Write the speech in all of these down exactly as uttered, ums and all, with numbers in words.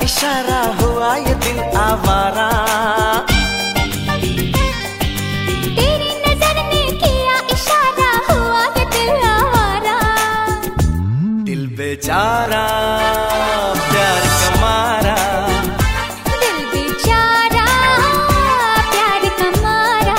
इशारा हुआ ये दिल आवारा। तेरी नजर ने किया इशारा हुआ ये दिल आवारा। दिल बेचारा प्यार कमारा, दिल बेचारा प्यार कमारा।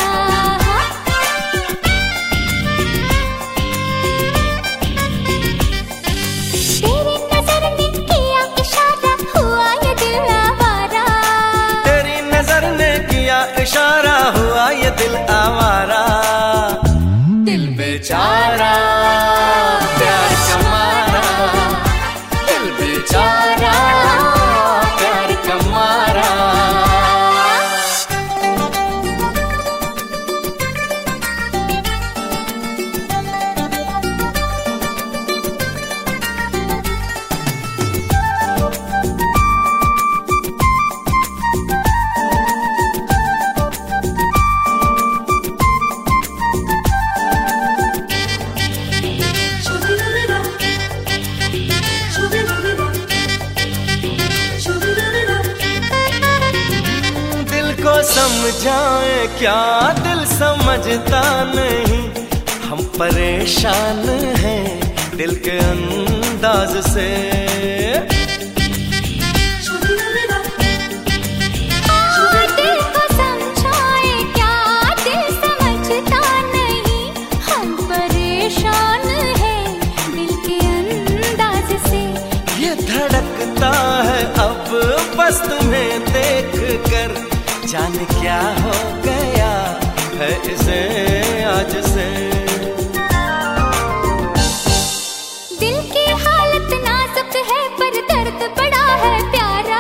तेरी नजर ने किया इशारा हुआ ये दिल आवारा। तेरी नजर ने किया इशारा हुआ ये दिल आवारा। दिल बेचारा प्यार कमारा, दिल बेचारा प्यार कमारा। समझाए क्या दिल समझता नहीं, हम परेशान हैं दिल के अंदाज से। दिल को समझाए क्या दिल समझता नहीं, हम परेशान हैं दिल के अंदाज से। ये धड़कता है अब बस तुम्हें देख कर, जाने क्या हो गया है इसे आज से। दिल की हालत नाजुक है पर दर्द बड़ा है प्यारा।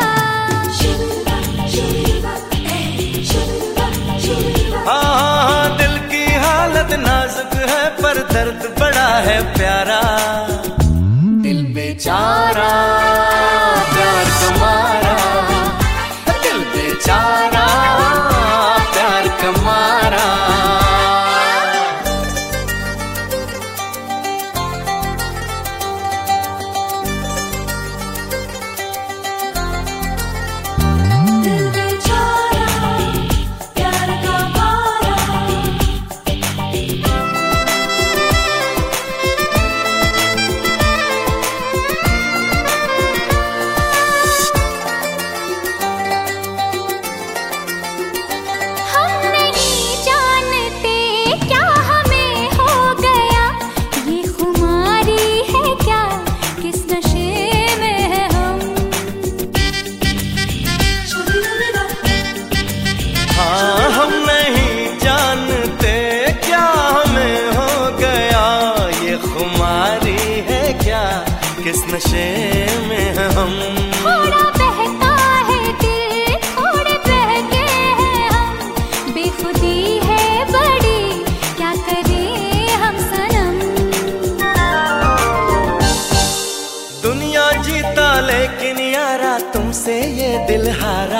हाँ हाँ दिल की हालत नाजुक है पर दर्द बड़ा है प्यारा। दिल बेचारा प्यार कमारा, दिल बेचारा प्यार कमारा। दिल बेचारा प्यार कमारा। किस नशे में हैं हम, थोड़ा बहका है दिल थोड़े बहके हैं हम। बेखुदी है बड़ी क्या करें हम सनम। दुनिया जीता लेकिन यारा तुमसे ये दिल हारा।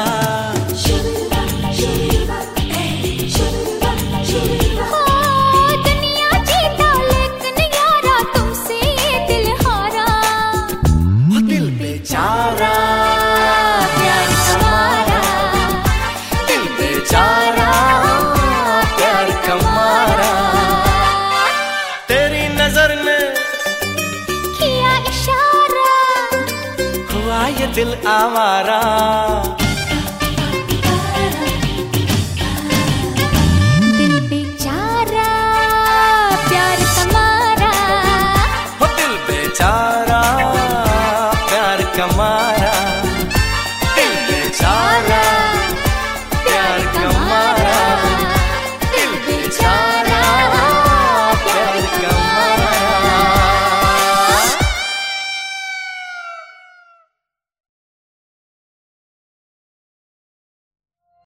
बेचारा प्यार कमारा, दिल बेचारा प्यार कमारा। तेरी नजर ने किया इशारा हुआ ये दिल आवारा।